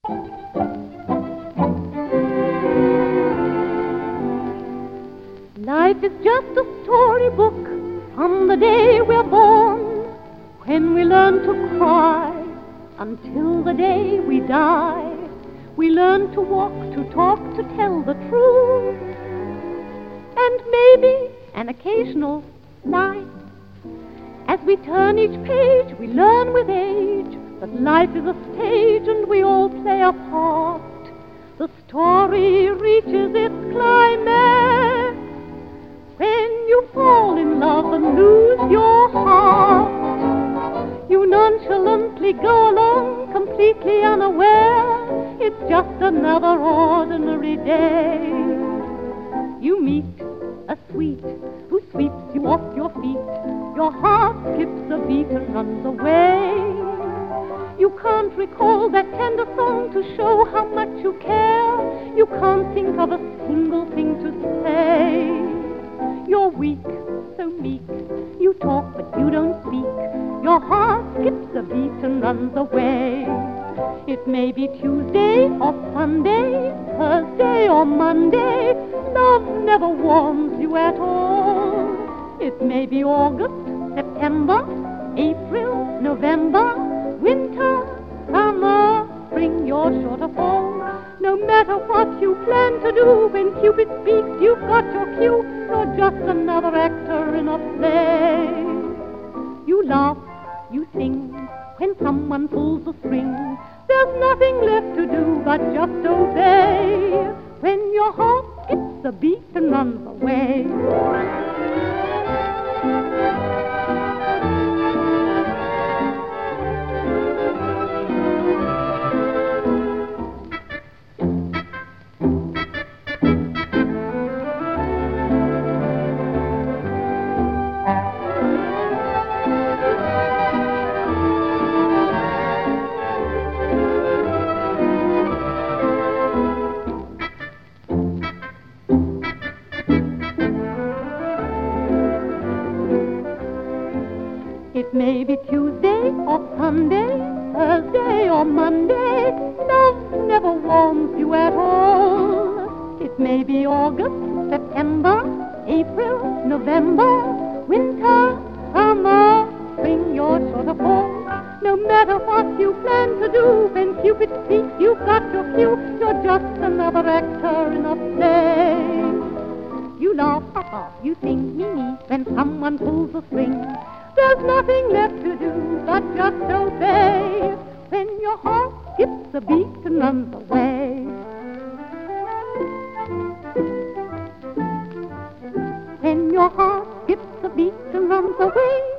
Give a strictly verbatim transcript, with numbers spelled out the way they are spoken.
Life is just a storybook from the day we're born, when we learn to cry until the day we die. We learn to walk, to talk, to tell the truth, and maybe an occasional lie. As we turn each page, we learn with age that life is a stage and we all play a part. The story reaches its climax when you fall in love and lose your heart. You nonchalantly go along, completely unaware it's just another ordinary day. You meet a sweet who sweeps you off your feet. Your heart skips a beat and runs away. You can't recall that tender song to show how much you care. You can't think of a single thing to say. You're weak, so meek. You talk but you don't speak. Your heart skips a beat and runs away. It may be Tuesday or Sunday, Thursday or Monday. Love never warms you at all. It may be August, September, April, November, winter, summer, spring, you're sure to fall. No matter what you plan to do, when Cupid speaks, you've got your cue. You're just another actor in a play. You laugh, you sing, when someone pulls the string. There's nothing left to do but just obey, when your heart skips a beat and runs away. It may be Tuesday or Sunday, Thursday or Monday. Love never warms you at all. It may be August, September, April, November, winter, summer, spring, you're sure to fall. No matter what you plan to do, when Cupid speaks, you've got your cue. You're just another actor in a play. You laugh, ha-ha, you sing, me-me, when someone pulls the string. There's nothing left to do but just obey, when your heart skips a beat and runs away. When your heart skips a beat and runs away.